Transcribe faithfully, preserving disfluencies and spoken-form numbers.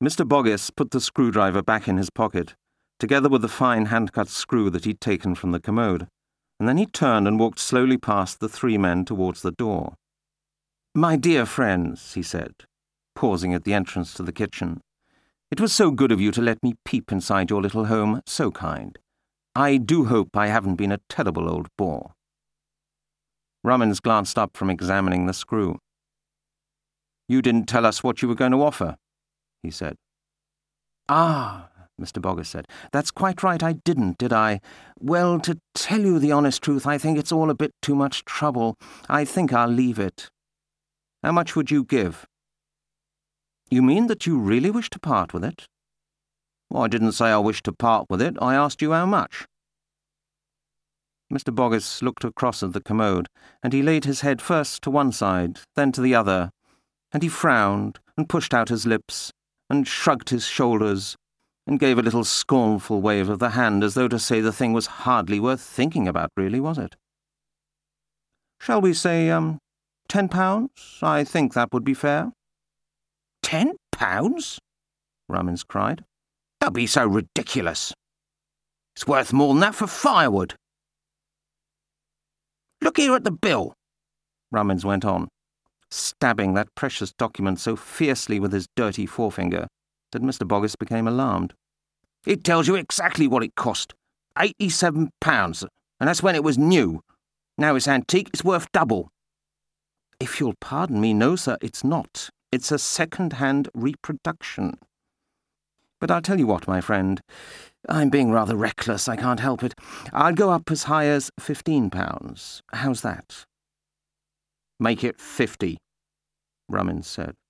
Mister Boggis put the screwdriver back in his pocket, together with the fine hand-cut screw that he'd taken from the commode, and then he turned and walked slowly past the three men towards the door. "My dear friends," he said, pausing at the entrance to the kitchen, "it was so good of you to let me peep inside your little home, so kind. I do hope I haven't been a terrible old bore." Rummins glanced up from examining the screw. "You didn't tell us what you were going to offer," he said. "Ah," Mister Boggis said, "that's quite right, I didn't, did I? Well, to tell you the honest truth, I think it's all a bit too much trouble. I think I'll leave it." "How much would you give?" "You mean that you really wish to part with it?" "Well, I didn't say I wished to part with it. I asked you how much." Mister Boggis looked across at the commode, and he laid his head first to one side, then to the other, and he frowned, and pushed out his lips, and shrugged his shoulders, and gave a little scornful wave of the hand, as though to say the thing was hardly worth thinking about, really, was it? "Shall we say, um, ten pounds? I think that would be fair." "Ten pounds?" Rummins cried. "Don't be so ridiculous. It's worth more than that for firewood." "Look here at the bill," Rummins went on, stabbing that precious document so fiercely with his dirty forefinger that Mister Boggis became alarmed. "It tells you exactly what it cost. Eighty-seven pounds, and that's when it was new. Now it's antique, it's worth double." "If you'll pardon me, no, sir, it's not. It's a second-hand reproduction. But I'll tell you what, my friend, I'm being rather reckless, I can't help it. I'll go up as high as fifteen pounds. How's that?" "Make it fifty," Rummins said.